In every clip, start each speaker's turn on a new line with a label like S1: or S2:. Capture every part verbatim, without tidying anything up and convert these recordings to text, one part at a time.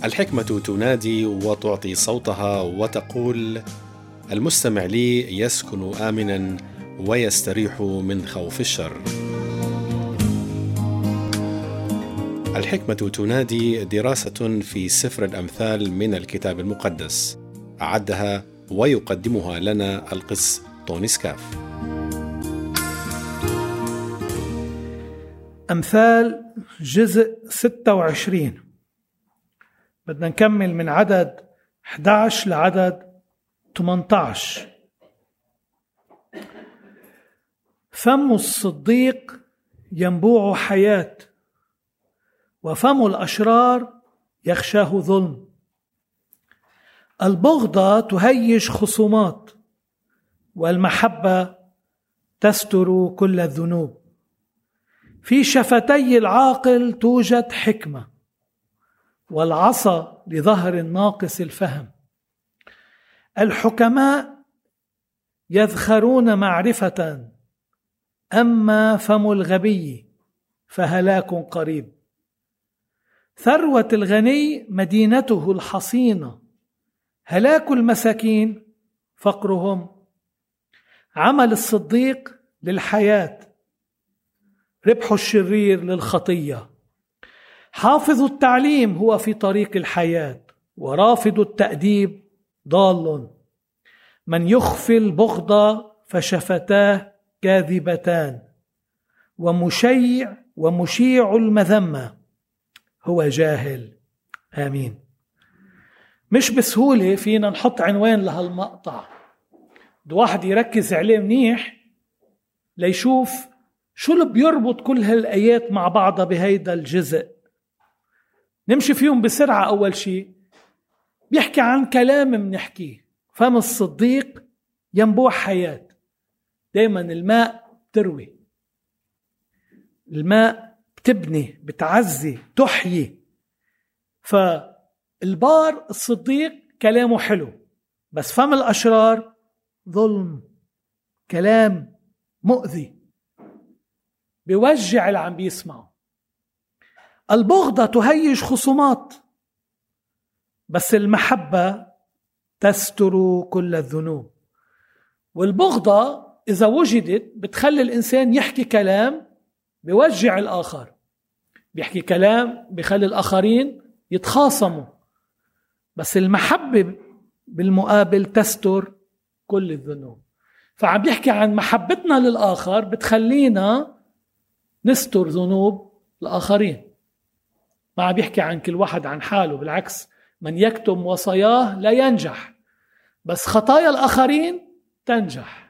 S1: الحكمة تنادي وتعطي صوتها وتقول: المستمع لي يسكن آمنا ويستريح من خوف الشر. الحكمة تنادي دراسة في سفر الأمثال من الكتاب المقدس، أعدها ويقدمها لنا القس توني سكاف.
S2: أمثال جزء ستة وعشرين، بدنا نكمل من عدد أحد عشر لعدد ثمانية عشر. فم الصديق ينبوع حياة، وفم الأشرار يخشاه ظلم. البغضة تهيج خصومات، والمحبة تستر كل الذنوب. في شفتي العاقل توجد حكمة، والعصا لظهر الناقص الفهم. الحكماء يذخرون معرفة، أما فم الغبي فهلاك قريب. ثروة الغني مدينته الحصينة، هلاك المساكين فقرهم. عمل الصديق للحياة، ربح الشرير للخطية. حافظ التعليم هو في طريق الحياة، ورافض التأديب ضال. من يخفي البغضة فشفتاه كاذبتان، ومشيع ومشيع المذمة هو جاهل. آمين. مش بسهولة فينا نحط عنوان لهالمقطع، ده واحد يركز عليه منيح ليشوف شو اللي بيربط كل هالآيات مع بعضها بهيدا الجزء. نمشي فيهم بسرعة. أول شيء بيحكي عن كلام منحكيه. فم الصديق ينبوع حياة. دايما الماء بتروي، الماء بتبني، بتعزي، تحيي. فالبار الصديق كلامه حلو، بس فم الأشرار ظلم، كلام مؤذي بيوجع اللي عم بيسمعه. البغضة تهيج خصومات، بس المحبة تستر كل الذنوب. والبغضة إذا وجدت بتخلي الإنسان يحكي كلام بيوجع الآخر، بيحكي كلام بيخلي الآخرين يتخاصموا. بس المحبة بالمقابل تستر كل الذنوب. فعم بيحكي عن محبتنا للآخر بتخلينا نستر ذنوب الآخرين. ما عم بيحكي عن كل واحد عن حاله، بالعكس، من يكتم وصاياه لا ينجح، بس خطايا الآخرين تنجح.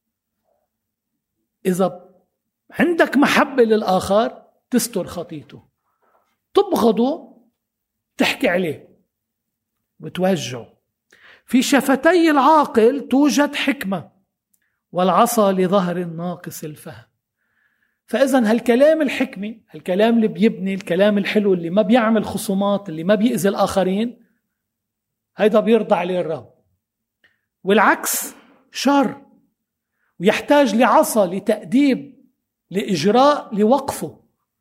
S2: إذا عندك محبة للآخر تستر خطيته، تبغضه تحكي عليه وتوجعه. في شفتي العاقل توجد حكمة، والعصا لظهر الناقص الفهم. فإذن هالكلام الحكمي، هالكلام اللي بيبني، الكلام الحلو اللي ما بيعمل خصومات، اللي ما بيأذي الآخرين، هيدا بيرضى عليه الرب. والعكس شر، ويحتاج لعصا لتأديب، لإجراء، لوقفه.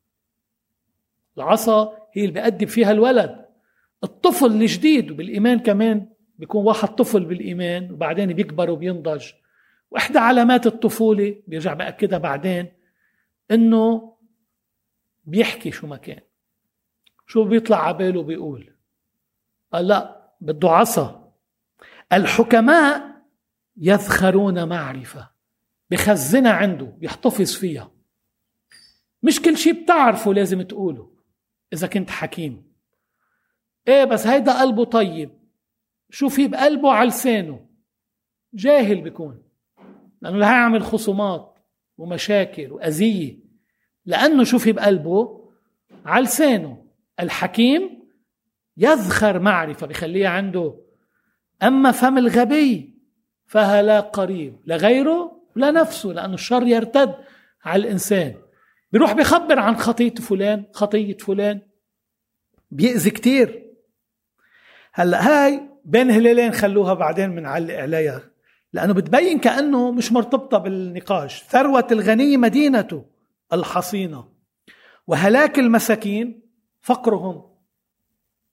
S2: العصا هي اللي بيأدب فيها الولد، الطفل الجديد. وبالإيمان كمان بيكون واحد طفل بالإيمان وبعدين بيكبر وبينضج. وإحدى علامات الطفولة بيرجع بأكدها بعدين إنه بيحكي شو ما كان، شو بيطلع عباله بيقول. قال لا، بده عصا. الحكماء يذخرون معرفة، بخزنها عنده، بيحتفظ فيها. مش كل شيء بتعرفه لازم تقوله إذا كنت حكيم. إيه بس هيدا قلبه طيب، شو في بقلبه على لسانه؟ جاهل بيكون، لأنه لا هيعمل خصومات ومشاكل وأذية، لأنه شو في بقلبه على لسانه. الحكيم يذخر معرفة، بيخليها عنده. أما فم الغبي فهلاك قريب، لغيره ولا نفسه، لأنه الشر يرتد على الإنسان. بيروح بيخبر عن خطية فلان، خطية فلان، بيأذي كتير. هلأ هاي بين هلالين خلوها بعدين منعلق عليها، لأنه بتبين كأنه مش مرتبطة بالنقاش. ثروة الغني مدينته الحصينة، وهلاك المساكين فقرهم.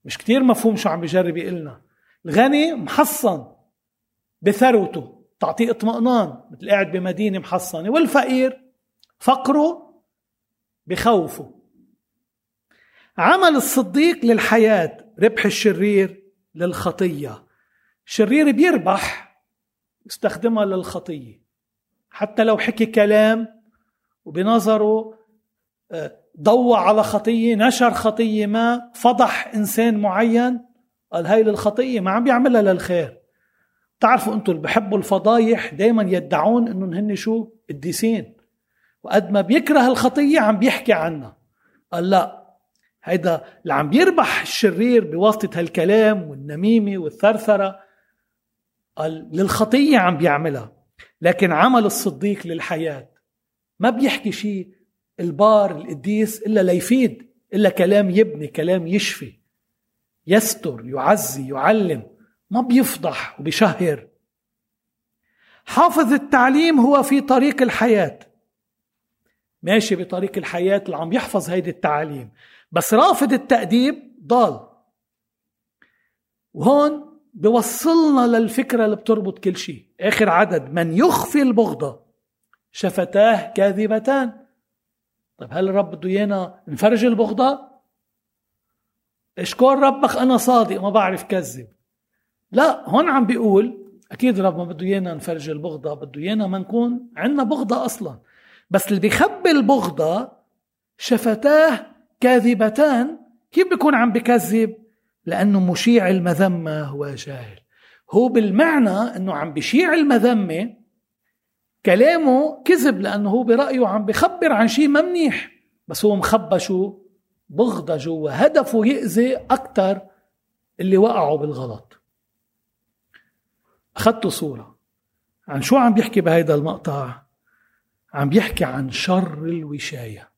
S2: مش كتير مفهوم شو عم بيجرب يقلنا. الغني محصن بثروته تعطيه اطمئنان مثل قاعد بمدينة محصنة، والفقير فقره بخوفه. عمل الصديق للحياة، ربح الشرير للخطية. الشرير بيربح يستخدمها للخطية، حتى لو حكي كلام وبنظره ضوى على خطية، نشر خطية ما، فضح إنسان معين، قال هاي للخطية، ما عم بيعملها للخير. تعرفوا أنتوا اللي بحبوا الفضايح دايما يدعون أنهم هن شو قديسين، وقد ما بيكره الخطية عم بيحكي عنها. قال لا، هيدا اللي عم بيربح الشرير بواسطة هالكلام والنميمة والثرثرة، قال للخطية عم بيعملها. لكن عمل الصديق للحياة ما بيحكي شيء البار القديس إلا ليفيد، إلا كلام يبني، كلام يشفي، يستر، يعزي، يعلم، ما بيفضح وبيشهر. حافظ التعليم هو في طريق الحياة، ماشي بطريق الحياة اللي عم يحفظ هيدي التعليم، بس رافض التأديب ضال. وهون بيوصلنا للفكرة اللي بتربط كل شيء. آخر عدد: من يخفي البغضة شفتاه كاذبتان. طيب هل الرب بده ايانا نفرج البغضة؟ اشكر ربك أنا صادق ما بعرف كذب. لا، هون عم بيقول أكيد رب ما بده ايانا نفرج البغضة، بده ايانا ما نكون عندنا بغضة أصلا. بس اللي بيخبي البغضة شفتاه كاذبتان. كيف بيكون عم بكذب؟ لأنه مشيع المذمة هو جاهل. هو بالمعنى أنه عم بشيع المذمة، كلامه كذب، لأنه هو برأيه عم بخبر عن شيء ما منيح، بس هو مخبى شو؟ بغضة جوا، هدفه يأذي أكتر اللي وقعوا بالغلط. أخذت صورة عن شو عم بيحكي بهيدا المقطع. عم بيحكي عن شر الوشاية.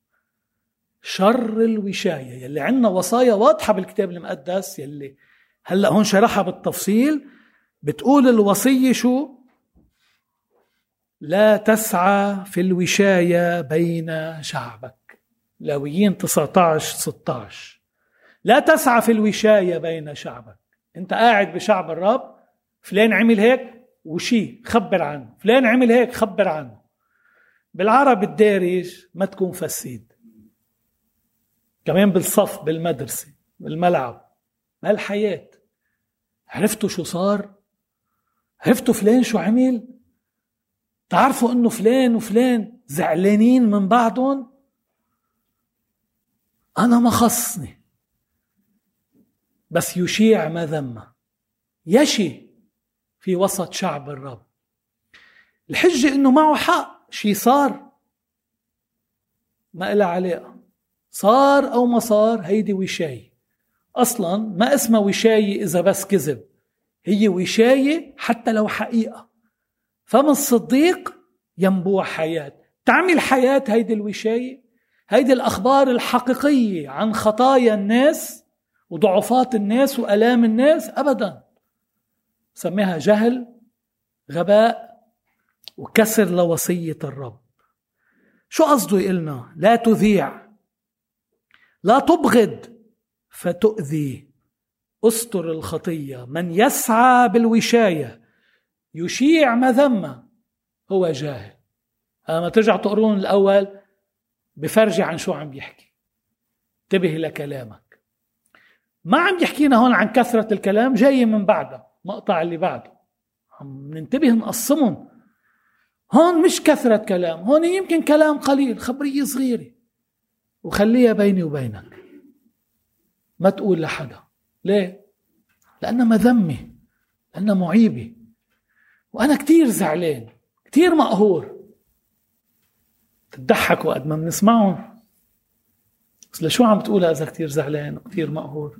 S2: شر الوشاية يلي عنا وصايا واضحة بالكتاب المقدس، يلي هلأ هون شرحها بالتفصيل. بتقول الوصية شو؟ لا تسعى في الوشاية بين شعبك. لاويين تسعة عشر ستة عشر. لا تسعى في الوشاية بين شعبك. انت قاعد بشعب الرب، فلان عمل هيك وشي خبر عنه، فلان عمل هيك خبر عنه. بالعرب الدارج ما تكون فسيد، كمان بالصف، بالمدرسة، بالملعب، بهالحياة. عرفتوا شو صار؟ عرفتوا فلان شو عمل؟ تعرفوا انه فلان وفلان زعلانين من بعضهم؟ انا ما خصني، بس يشيع مذمة، يشي في وسط شعب الرب. الحجة انه معه حق، شي صار ما إلها علاقة، صار او ما صار، هيدي وشاية. اصلا ما اسمها وشاية اذا بس كذب، هي وشاية حتى لو حقيقة. فمن الصديق ينبوع حياة، تعمل حياة هيدي الوشاية، هيدي الأخبار الحقيقية عن خطايا الناس وضعفات الناس وألام الناس. أبدا، سميها جهل، غباء، وكسر لوصية الرب. شو قصده يقولنا؟ لا تذيع، لا تبغض فتؤذي، استر الخطية. من يسعى بالوشاية يشيع مذمة هو جاهل. أما ترجع تقرون الأول بفرجي عن شو عم بيحكي. انتبه لكلامك. ما عم يحكينا هون عن كثرة الكلام، جاي من بعده مقطع اللي بعده عم ننتبه نقسمهم. هون مش كثرة كلام، هون يمكن كلام قليل، خبرية صغيرة، وخليها بيني وبينك، ما تقول لحدا. ليه؟ لأنها مذمة، لأنها معيبة، وأنا كتير زعلان، كتير مقهور. تضحكوا قد ما بنسمعهم، بس لشو عم تقولها إذا كتير زعلان وكتير مقهور؟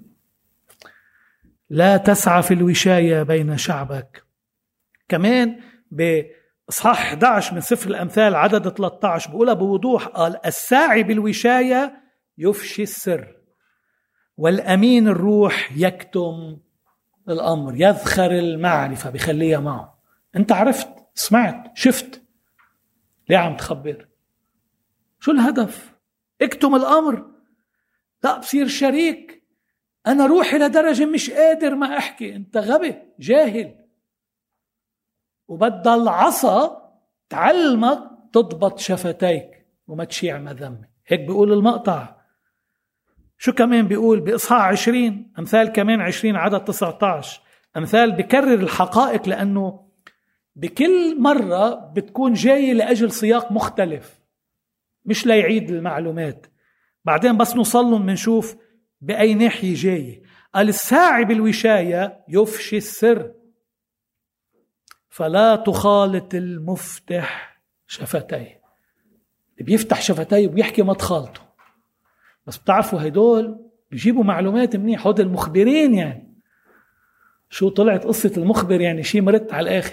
S2: لا تسعى في الوشاية بين شعبك. كمان بإصحاح أحد عشر من سفر الأمثال عدد ثلاثة عشر بقولها بوضوح، قال الساعي بالوشاية يفشي السر، والأمين الروح يكتم الأمر. يذخر المعرفة، بخليها معه. أنت عرفت، سمعت، شفت، ليه عم تخبر؟ شو الهدف؟ اكتم الأمر؟ لا، بصير شريك أنا روحي لدرجة مش قادر ما أحكي. أنت غبي جاهل، وبدأ العصا تعلمك تضبط شفتيك وما تشيع مذمة. هيك بيقول المقطع. شو كمان بيقول بإصحاح عشرين، أمثال كمان عشرين عدد تسعة عشر، أمثال بكرر الحقائق لأنه بكل مرة بتكون جاي لأجل سياق مختلف، مش ليعيد المعلومات. بعدين بس نوصلهم منشوف بأي ناحية جاي. قال الساعي بالوشاية يفشي السر، فلا تخالط المفتح شفتيه. اللي بيفتح شفتيه وبيحكي ما تخالطه. بس بتعرفوا هيدول بيجيبوا معلومات منيح، هود المخبرين. يعني شو طلعت قصة المخبر؟ يعني شي مرت على الآخر.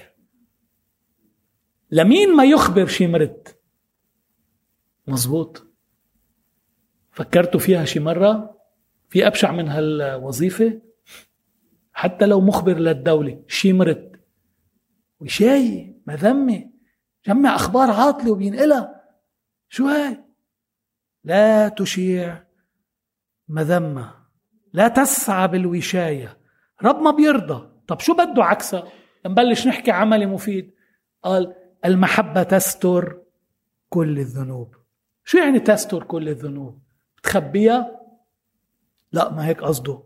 S2: لمين ما يخبر شي مرت. مزبوط. فكرتوا فيها شي مرة؟ في أبشع من هالوظيفة؟ حتى لو مخبر للدولة شي مرت وشاي مذمة، جمع أخبار عاطلة وبينقلها. شو هاي؟ لا تشيع مذمة، لا تسعى بالوشاية. رب ما بيرضى. طب شو بده عكسها؟ نبلش نحكي عملي مفيد. قال المحبة تستر كل الذنوب. شو يعني تستر كل الذنوب؟ بتخبيها؟ لا، ما هيك قصده.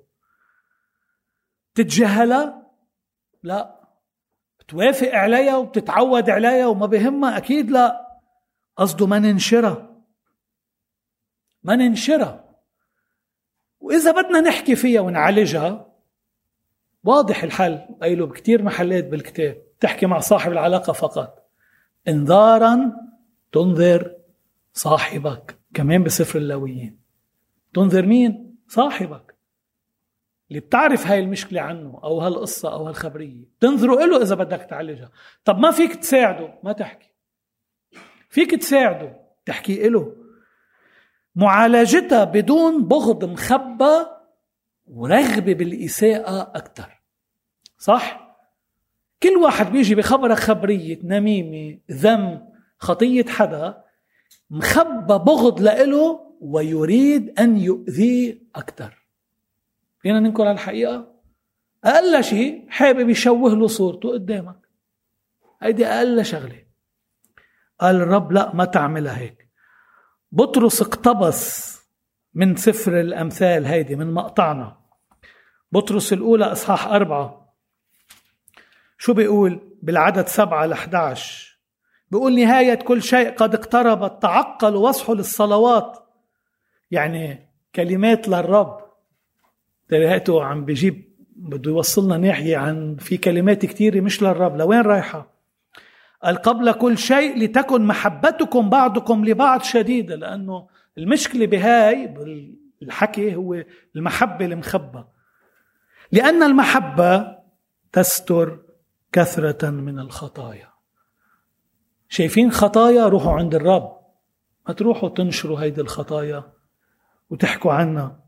S2: تتجاهلها؟ لا. بتوافق عليها وبتتعود عليها وما بهمها؟ أكيد لا. قصده ما ننشرها، ما ننشرها. وإذا بدنا نحكي فيها ونعالجها، واضح الحل. قايله بكتير محلات بالكتاب. تحكي مع صاحب العلاقة فقط. انذارا تنذر صاحبك. كمان بسفر اللاويين. تنذر مين؟ صاحبك اللي بتعرف هاي المشكلة عنه أو هالقصة أو هالخبرية. تنذره إله إذا بدك تعالجها. طب ما فيك تساعده؟ ما تحكي. فيك تساعده؟ تحكي إله. معالجتها بدون بغض مخبى ورغبة بالإساءة أكتر. صح؟ كل واحد بيجي بخبرك خبرية نميمة ذم خطية حدا، مخبى بغض لإله ويريد أن يؤذيه أكتر. فينا ننكر على الحقيقة. أقل شيء حابب يشوه له صورته قدامك. هيدي أقل شغلة. قال الرب لا، ما تعملها هيك. بطرس اقتبس من سفر الأمثال هيدي من مقطعنا. بطرس الأولى إصحاح أربعة. شو بيقول بالعدد سبعة لأحد عشر؟ بيقول نهاية كل شيء قد اقتربت، تعقلوا واصحوا للصلوات. يعني كلمات للرب. تلاقيته عم بيجيب بده يوصلنا ناحية عن في كلمات كتيرة مش للرب. لوين رايحة؟ قال قبل كل شيء لتكن محبتكم بعضكم لبعض شديدة. لأنه المشكلة بهاي بالحكي هو المحبة المخبى. لأن المحبة تستر كثرة من الخطايا. شايفين خطايا؟ روحوا عند الرب، ما تروحوا تنشروا هيدي الخطايا وتحكوا عنها.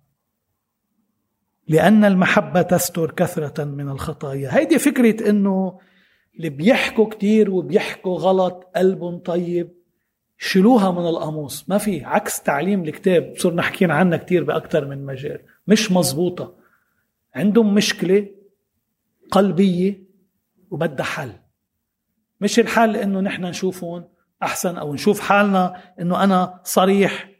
S2: لأن المحبة تستر كثرة من الخطايا. هيدي فكرة إنه اللي بيحكوا كتير وبيحكوا غلط قلبهم طيب شلوها من القاموس. ما في. عكس تعليم الكتاب صرنا حكينا عنها كتير بأكتر من مجال. مش مزبوطة. عندهم مشكلة قلبية وبدها حل. مش الحل إنه نحن نشوفهم أحسن أو نشوف حالنا إنه أنا صريح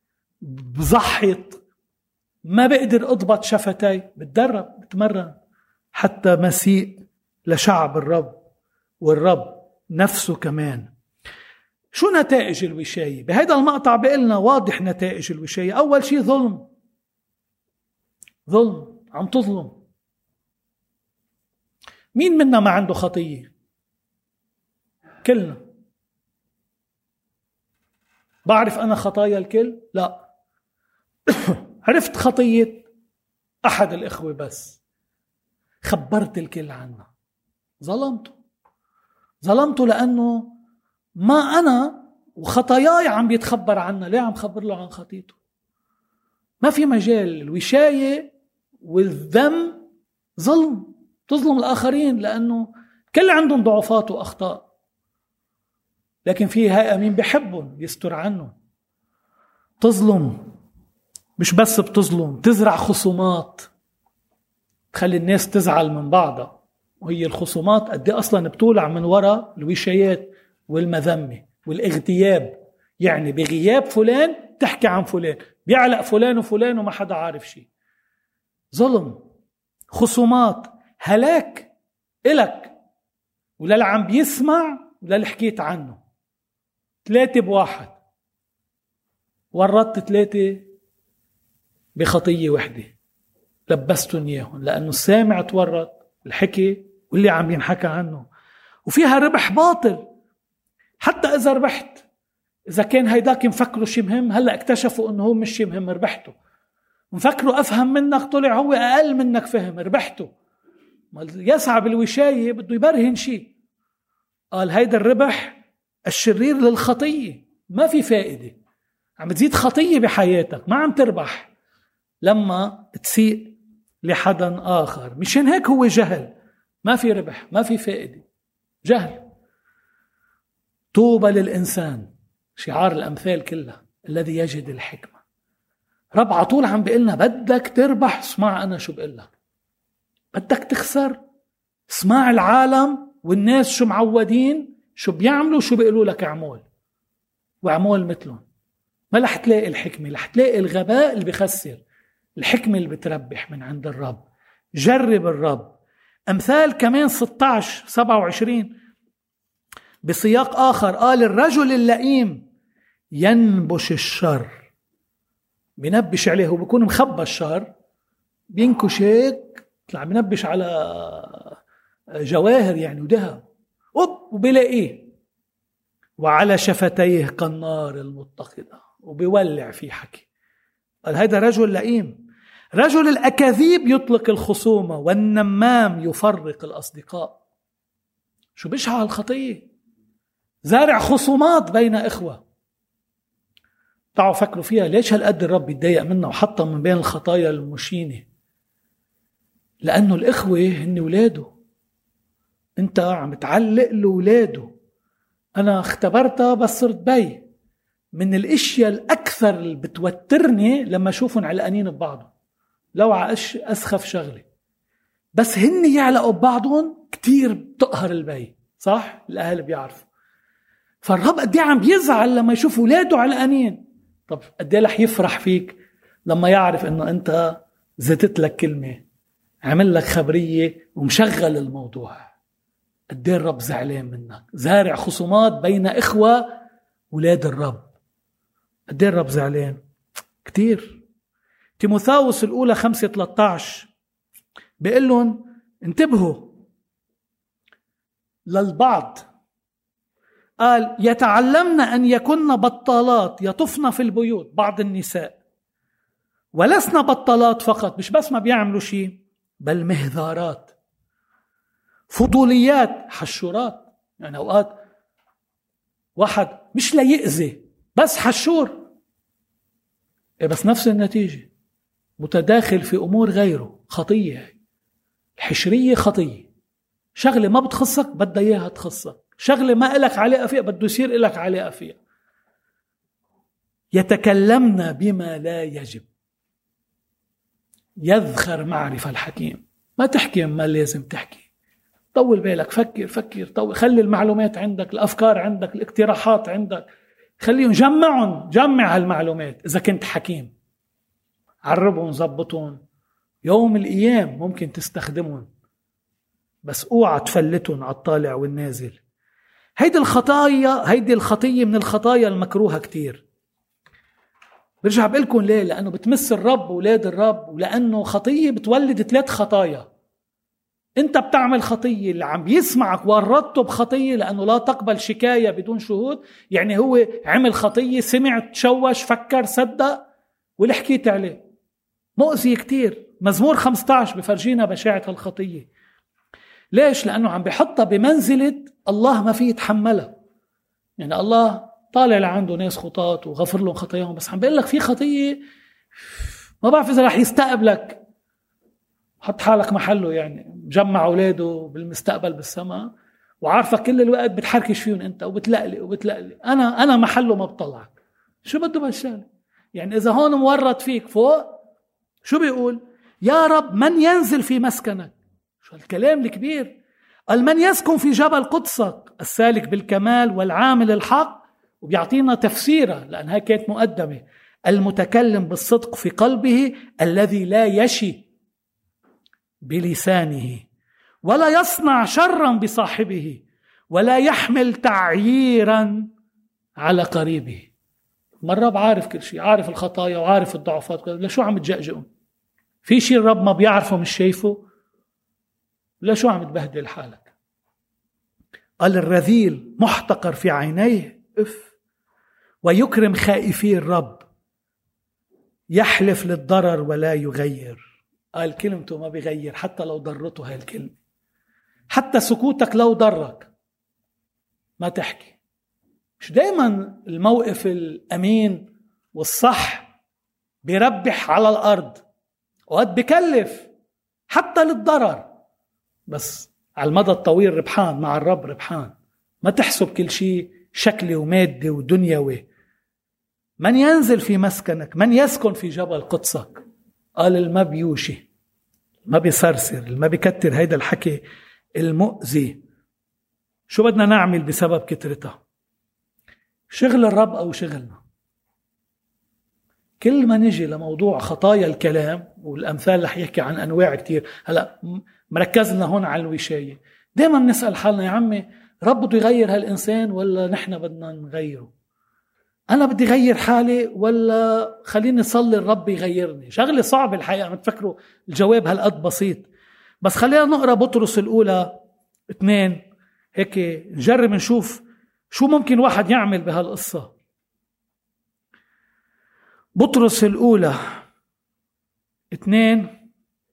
S2: بزحط ما بقدر أضبط شفتي. بتدرب بتمرن حتى مسيء لشعب الرب والرب نفسه كمان. شو نتائج الوشاية؟ بهذا المقطع بقلنا واضح نتائج الوشاية. أول شيء ظلم. ظلم. عم تظلم. مين منا ما عنده خطية؟ كلنا. بعرف أنا خطايا الكل؟ لا. عرفت خطية أحد الإخوة بس خبرت الكل عنها. ظلمته. ظلمته لأنه ما أنا وخطاياي عم بيتخبر عنها. ليه عم خبر له عن خطيته؟ ما في مجال. الوشاية والذم ظلم. تظلم الآخرين لأنه كل عندهم ضعفات وأخطاء، لكن في هاي أمين بحبهم يستر عنه. تظلم. مش بس بتظلم، تزرع خصومات. تخلي الناس تزعل من بعضها. وهي الخصومات قد ايه اصلا بتولع من وراء الوشايات والمذمه والاغتياب. يعني بغياب فلان تحكي عن فلان، بيعلق فلان وفلان وما حدا عارف شيء. ظلم، خصومات، هلاك إلك وللي عم بيسمع وللي حكيت عنه. ثلاثة بواحد، ورطت ثلاثة بخطية وحدة، لبستن إياهم، لأنه السامع تورط الحكي واللي عم ينحكى عنه. وفيها ربح باطل. حتى إذا ربحت، إذا كان هيداك مفكروا شيء مهم، هلأ اكتشفوا أنه هو مش شيء مهم، ربحته. مفكروا أفهم منك، طلع هو أقل منك فهم، ربحته. يسعى بالوشاية بده يبرهن شيء. قال هيدا الربح الشرير للخطية، ما في فائدة، عم تزيد خطية بحياتك، ما عم تربح لما تسيء لحدا آخر. مشان هيك هو جهل، ما في ربح، ما في فائدة، جهل. طوبى للإنسان، شعار الأمثال كلها، الذي يجد الحكمة. رب عطول عم بيقلنا بدك تربح، اسمع أنا شو بقلك. بدك تخسر، اسمع العالم والناس شو معودين، شو بيعملوا، شو بيقولوا لك اعمل واعمل مثلهم. ما رح تلاقي الحكمة، رح تلاقي الغباء اللي بيخسر. الحكمة اللي بتربح من عند الرب. جرب الرب. أمثال كمان ستة عشر سبعة وعشرين بسياق آخر قال الرجل اللئيم ينبش الشر. بينبش عليه، هو بيكون مخبى الشر، بينكش هيك، طلع بينبش على جواهر يعني وذهب، وبيلاقيه. وعلى شفتيه كالنار المتقدة، وبيولع في حكي. قال هذا رجل لئيم. رجل الأكاذيب يطلق الخصومة، والنمام يفرق الأصدقاء. شو بيشعل الخطية؟ زارع خصومات بين إخوة. تعالوا فكروا فيها، ليش هالقد الرب يتضايق منا وحطها من بين الخطايا المشينة؟ لأنه الإخوة هن ولاده، أنت عم تعلق له ولاده. أنا اختبرتها بس صرت بي من الاشياء الأكثر اللي بتوترني لما أشوفهم علقانين ببعضهم، لو عاش أسخف شغلة، بس هن يعلقوا ببعضهم كتير بتقهر البي. صح؟ الأهل بيعرفوا. فالرب قد ايه عم بيزعل لما يشوف ولاده علقانين. طب قد ايه رح يفرح فيك لما يعرف انه انت زتت لك كلمة، عمل لك خبرية ومشغل الموضوع. قد ايه الرب زعلان منك، زارع خصومات بين إخوة ولاد الرب. قد ايه الرب زعلان كتير. تيموثاوس الأولى خمسة ثلاثة عشر بيقول لهم انتبهوا للبعض. قال يتعلمن أن يكن بطالات يطفن في البيوت، بعض النساء، ولسنا بطالات فقط، مش بس ما بيعملوا شيء، بل مهذارات، فضوليات، حشورات. يعني أوقات واحد مش لا يأذي بس حشور، بس نفس النتيجة، متداخل في أمور غيره. خطية، الحشرية خطية. شغلة ما بتخصك بدها إياها تخصك، شغلة ما إلك علاقة فيها بده يصير إلك علاقة فيها. يتكلمنا بما لا يجب، يذخر معرفة الحكيم. ما تحكي ما لازم تحكي، طول بالك، فكر فكر طول، خلي المعلومات عندك، الأفكار عندك، الاقتراحات عندك، خليهم جمعهم، جمع هالمعلومات. إذا كنت حكيم عربهم، زبطهم، يوم الأيام ممكن تستخدمهم، بس اوعى تفلتهم على الطالع والنازل. هيدي الخطايا، هيدي الخطية من الخطايا المكروهة كتير. برجع بقولكم ليه؟ لأنه بتمس الرب وولاد الرب، ولأنه خطية بتولد ثلاث خطايا. انت بتعمل خطية، اللي عم بيسمعك ورطته بخطية، لأنه لا تقبل شكاية بدون شهود. يعني هو عمل خطية، سمع، تشوش، فكر، صدق، واللي حكيت عليه مؤذي كتير. مزمور خمسة عشر بفرجينا بشاعة الخطية. ليش؟ لأنه عم بيحطها بمنزلة الله ما فيه يتحملها. يعني الله طالع لعنده ناس خطاة وغفر لهم خطاياهم، بس عم بيقول لك في خطية ما بعرف إذا رح يستقبلك. حط حالك محله، يعني مجمع أولاده بالمستقبل بالسماء، وعارفك كل الوقت بتحركش فيهم أنت، وبتلقلق وبتلقلق. أنا أنا محله ما بطلعك. شو بده بهالشغله؟ يعني إذا هون مورط فيك فوق، شو بيقول؟ يا رب من ينزل في مسكنك؟ شو الكلام الكبير. قال من يسكن في جبل قدسك السالك بالكمال والعامل الحق، وبيعطينا تفسيرها لأن هاي كانت مقدمة. المتكلم بالصدق في قلبه، الذي لا يشي بلسانه، ولا يصنع شرا بصاحبه، ولا يحمل تعييرا على قريبه. ما الرب عارف كل شيء، عارف الخطايا وعارف الضعفات، لشو عم تجأجئون؟ في شيء الرب ما بيعرفه مش شايفه؟ لشو عم تبهدل حالك؟ قال الرذيل محتقر في عينيه، اف، ويكرم خائفي الرب، يحلف للضرر ولا يغير. قال كلمته ما بيغير حتى لو ضرته هاي الكلمة، حتى سكوتك لو ضرك ما تحكي. مش دايما الموقف الأمين والصح بيربح على الأرض، وقد بكلف حتى للضرر، بس على المدى الطويل ربحان. مع الرب ربحان. ما تحسب كل شيء شكلي ومادي ودنيوي. من ينزل في مسكنك، من يسكن في جبل قدسك. قال الما بيوشي، ما بيصرصر، الما بيكتر هيدا الحكي المؤذي. شو بدنا نعمل بسبب كترتها؟ شغل الرب أو شغلنا؟ كل ما نجي لموضوع خطايا الكلام والأمثال رح يحكي عن أنواع كتير. هلأ مركزنا هون على الوشاية. دايما نسأل حالنا يا عمي رب بده يغير هالإنسان ولا نحن بدنا نغيره؟ أنا بدي غير حالي ولا خليني نصلي الرب يغيرني؟ شغلة صعبة الحقيقة. ما تفكروا الجواب هالقد بسيط. بس خلينا نقرأ بطرس الأولى اثنين، هيك نجرب نشوف شو ممكن واحد يعمل بهالقصة. بطرس الأولى اثنين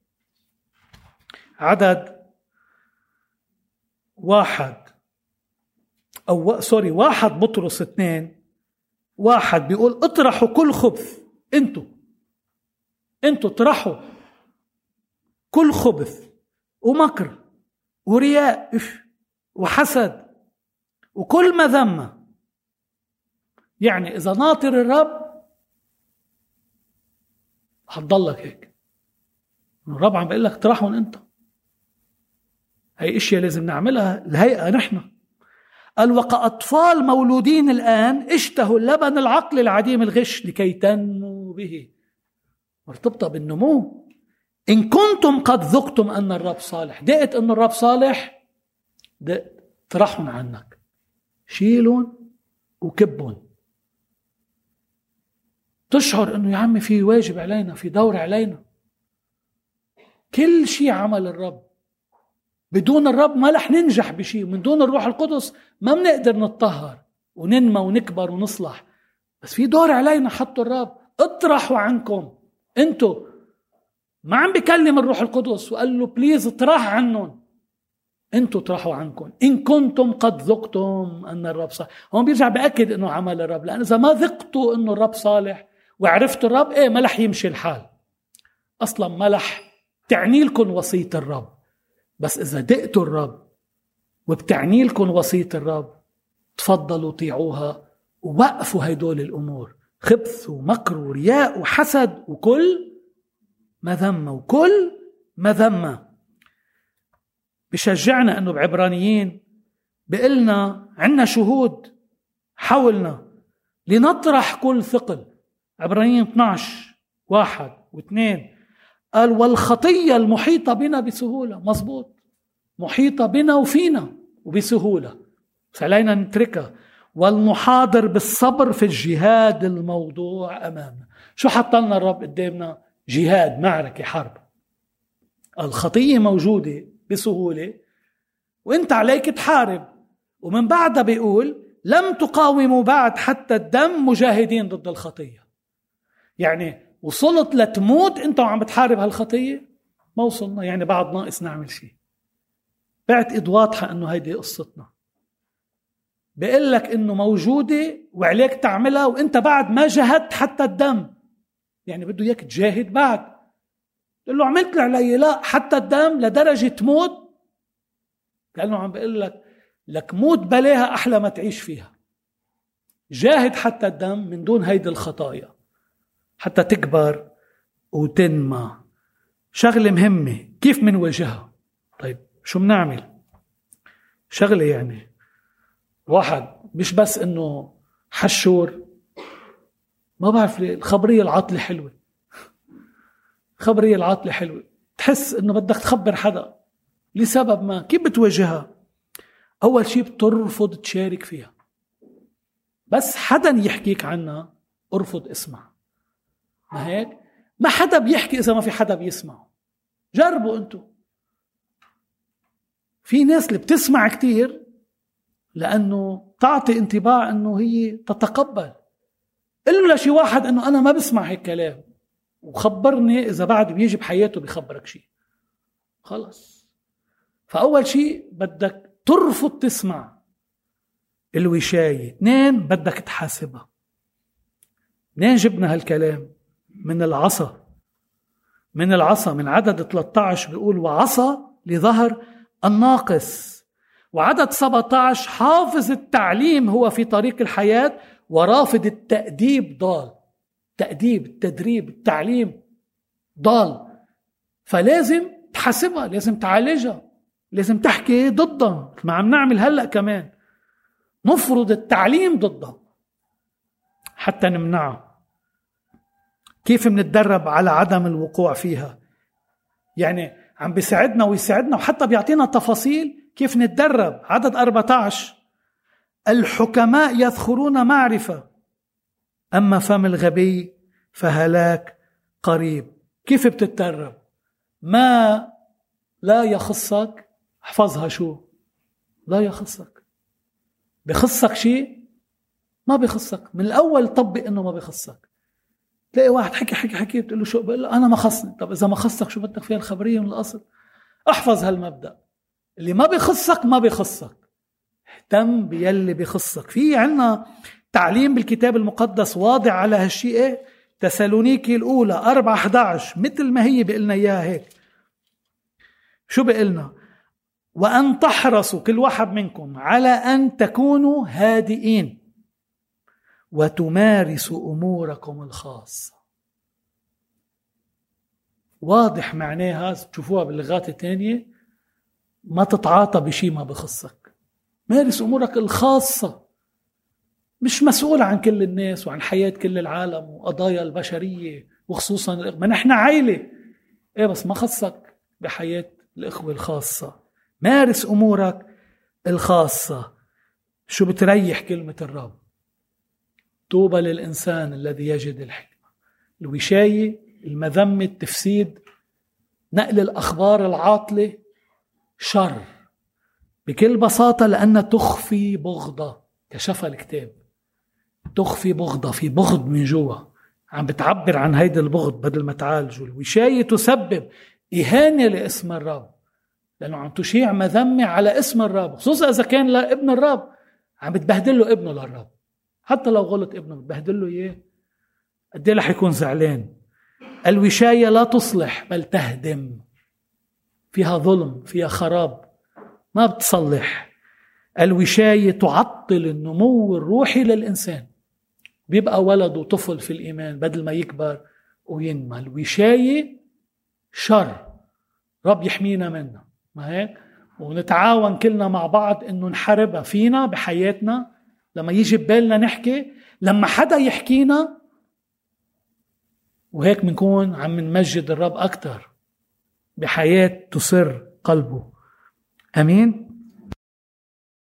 S2: عدد واحد أو سوري واحد بطرس اثنين واحد بيقول اطرحوا كل خبث. انتوا انتوا اطرحوا كل خبث ومكر ورياء وحسد وكل مذمة. يعني إذا ناطر الرب هتضلك هيك. الرب عم بيقول لك اطرحهم انت. هي اشياء لازم نعملها الهيئة نحن. قال وكأطفال مولودين الآن اشتهوا اللبن العقل العديم الغش لكي تنموا به. مرتبطة بالنمو. إن كنتم قد ذقتم أن الرب صالح. دقت أن الرب صالح، دقت طرحهم عنك، شيلون وكبون. تشعر أنه يا عمي في واجب علينا، في دور علينا. كل شيء عمل الرب. بدون الرب ما رح ننجح بشيء. من دون الروح القدس ما بنقدر نتطهر وننمى ونكبر ونصلح. بس في دور علينا حطوا الرب. اطرحوا عنكم. انتوا ما عم بيكلم الروح القدس وقال له بليز اطرح عنهم. انتوا اطرحوا عنكم إن كنتم قد ذقتم أن الرب صالح. هون بيرجع بأكد أنه عمل الرب. لأن إذا ما ذقتوا أنه الرب صالح وعرفتوا الرب، ايه ما رح يمشي الحال. أصلا ما رح تعني لكم وصية الرب. بس إذا دقتوا الرب وبتعني لكم وصية الرب، تفضلوا طيعوها ووقفوا هيدول الأمور. خبث ومكر ورياء وحسد وكل مذمة وكل مذمة. بشجعنا أنه بعبرانيين بقلنا عنا شهود حولنا لنطرح كل ثقل. عبرانيين اثناشر واحد واثنين قال والخطية المحيطة بنا بسهولة. مظبوط، محيطة بنا وفينا وبسهولة، فعلينا نتركها. والنحاضر بالصبر في الجهاد الموضوع أمامنا. شو حط لنا الرب قدامنا؟ جهاد، معركة، حرب. الخطية موجودة بسهولة وانت عليك تحارب. ومن بعدها بيقول لم تقاوموا بعد حتى الدم مجاهدين ضد الخطية. يعني وصلت لتموت انت وعم بتحارب هالخطية؟ ما وصلنا. يعني بعد ناقص نعمل شيء. بعتقد واضحة انه هيدي قصتنا. بيقول لك انه موجودة وعليك تعملها وانت بعد ما جهدت حتى الدم. يعني بده اياك تجاهد بعد. قل له عملت اللي علي؟ لا، حتى الدم لدرجة تموت. لأنه عم بيقول لك لك موت بلاها أحلى ما تعيش فيها. جاهد حتى الدم من دون هيدي الخطايا حتى تكبر وتنمى شغلة مهمة، كيف منواجهها؟ طيب شو بنعمل؟ شغلة يعني واحد مش بس انه حشور، ما بعرف ليه الخبرية العاطلة حلوة. خبرية العاطلة حلوة، تحس انه بدك تخبر حدا لسبب ما. كيف بتواجهها؟ اول شيء بترفض تشارك فيها. بس حدا يحكيك عنها ارفض اسمع. ما هيك؟ ما حدا بيحكي اذا ما في حدا بيسمعه. جربوا انتو. في ناس اللي بتسمع كتير لانه تعطي انطباع انه هي تتقبل. قل له لشي واحد انه انا ما بسمع هيك كلام وخبرني، اذا بعد بيجي بحياته بيخبرك شيء. خلص. فاول شيء بدك ترفض تسمع الوشاية. اثنين، بدك تحاسبها. منين جبنا هالكلام؟ من العصا. من العصا، من عدد ثلاثة عشر بيقول وعصا لظهر الناقص. وعدد سبعة عشر حافظ التعليم هو في طريق الحياة ورافض التأديب ضال. تأديب، التدريب، التعليم ضال. فلازم تحاسبها، لازم تعالجها، لازم تحكي ضدها. ما عم نعمل هلأ كمان، نفرض التعليم ضدها حتى نمنعها. كيف منتدرب على عدم الوقوع فيها؟ يعني عم بيساعدنا ويساعدنا وحتى بيعطينا تفاصيل كيف نتدرب. عدد أربعة عشر الحكماء يذخرون معرفة أما فم الغبي فهلاك قريب. كيف بتتدرب؟ ما لا يخصك احفظها. شو لا يخصك؟ بخصك شيء ما بخصك من الأول. طبق إنه ما بخصك. تلاقي واحد حكي حكي حكي بتقول له شو؟ بقول له أنا ما خصني. طب إذا ما خصك شو بدك فيها الخبرية من الأصل؟ احفظ هالمبدأ، اللي ما بخصك ما بخصك. اهتم بيلي بخصك. في عنا تعليم بالكتاب المقدس واضع على هالشيء. ايه؟ تسالونيكي الأولى أربعة أحد عشر مثل ما هي بقلنا إياها هيك. شو بقلنا؟ وأن تحرصوا كل واحد منكم على أن تكونوا هادئين وتمارسوا أموركم الخاصة. واضح معناها، تشوفوها باللغات الثانية. ما تتعاطى بشيء ما بخصك. مارس أمورك الخاصة. مش مسؤول عن كل الناس وعن حياة كل العالم وقضايا البشرية وخصوصا الإخوة. ما نحن عائلة إيه، بس ما خصك بحياة الإخوة الخاصة. مارس أمورك الخاصة. شو بتريح كلمة الرب؟ طوبى للإنسان الذي يجد الحكمة. الوشاية، المذمة، التفسيد، نقل الأخبار العاطلة شر بكل بساطة، لأن تخفي بغضة. كشفها الكتاب، تخفي بغضة. في بغض من جوا عم بتعبر عن هيدا البغض بدل ما تعالجه. الوشاية تسبب إهانة لاسم الرب، لأنه عم تشيع مذمة على اسم الرب، خصوصا إذا كان لابن الرب. عم بتبهدل له ابنه للرب. حتى لو غلط ابنه بتبهدل له إياه، قد ايه رح يكون زعلان. الوشاية لا تصلح بل تهدم. فيها ظلم، فيها خراب، ما بتصلح. الوشاية تعطل النمو الروحي للإنسان. بيبقى ولد وطفل في الإيمان بدل ما يكبر وينمى. الوشاية شر، رب يحمينا منها. ما هيك؟ ونتعاون كلنا مع بعض إنه نحاربها فينا بحياتنا. لما يجي ببالنا نحكي، لما حدا يحكينا، وهيك منكون عم نمجد الرب أكتر بحياة تسر قلبه. أمين.